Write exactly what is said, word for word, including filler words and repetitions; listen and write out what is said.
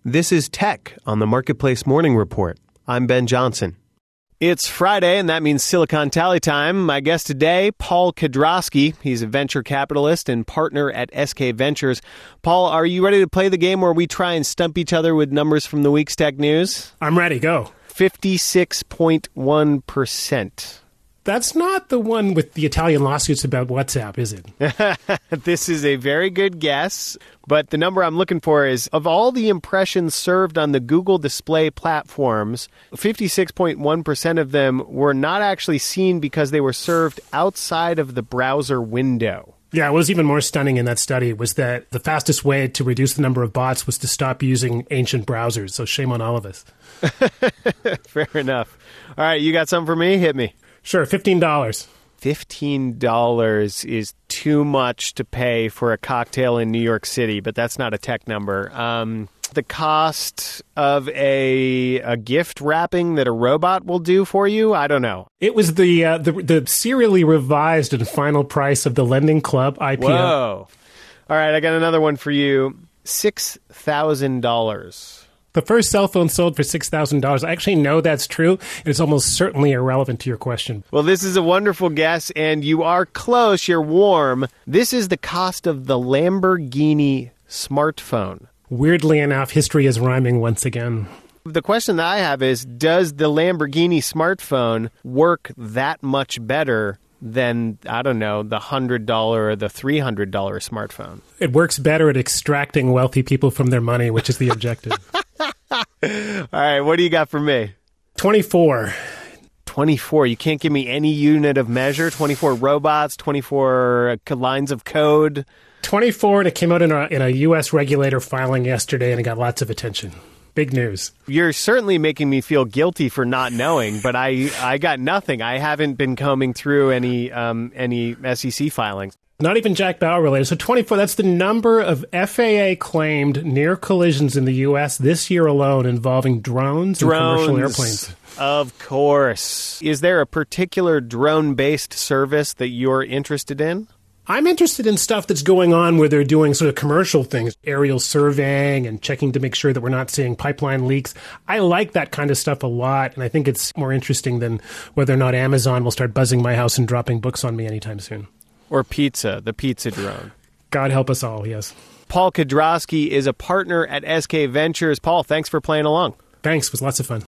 This is Tech on the Marketplace Morning Report. I'm Ben Johnson. It's Friday, and that means Silicon Tally time. My guest today, Paul Kudrosky. He's a venture capitalist and partner at S K Ventures. Paul, are you ready to play the game where we try and stump each other with numbers from the week's tech news? I'm ready. Go. fifty-six point one percent. That's not the one with the Italian lawsuits about WhatsApp, is it? This is a very good guess, but the number I'm looking for is, of all the impressions served on the Google display platforms, fifty-six point one percent of them were not actually seen because they were served outside of the browser window. Yeah, what was even more stunning in that study was that the fastest way to reduce the number of bots was to stop using ancient browsers, so shame on all of us. Fair enough. All right, you got something for me? Hit me. Sure, fifteen dollars. fifteen dollars is too much to pay for a cocktail in New York City, but that's not a tech number. Um, the cost of a a gift wrapping that a robot will do for you? I don't know. It was the uh, the, the serially revised and final price of the Lending Club I P O. Whoa. All right, I got another one for you. six thousand dollars. The first cell phone sold for six thousand dollars. I actually know that's true, and it's almost certainly irrelevant to your question. Well, this is a wonderful guess, and you are close. You're warm. This is the cost of the Lamborghini smartphone. Weirdly enough, history is rhyming once again. The question that I have is, does the Lamborghini smartphone work that much better than, I don't know, the one hundred dollars or the three hundred dollars smartphone? It works better at extracting wealthy people from their money, which is the objective. All right, what do you got for me? twenty-four. twenty-four. You can't give me any unit of measure? twenty-four robots, twenty-four lines of code? twenty-four, and it came out in a, in a U S regulator filing yesterday, and it got lots of attention. Big news. You're certainly making me feel guilty for not knowing, but I, I got nothing. I haven't been combing through any um, any S E C filings. Not even Jack Bauer related. So twenty-four, that's the number of F A A-claimed near collisions in the U S this year alone involving drones, drones and commercial airplanes. Of course. Is there a particular drone-based service that you're interested in? I'm interested in stuff that's going on where they're doing sort of commercial things, aerial surveying and checking to make sure that we're not seeing pipeline leaks. I like that kind of stuff a lot, and I think it's more interesting than whether or not Amazon will start buzzing my house and dropping books on me anytime soon. Or pizza, the pizza drone. God help us all, yes. Paul Kudrosky is a partner at S K Ventures. Paul, thanks for playing along. Thanks. It was lots of fun.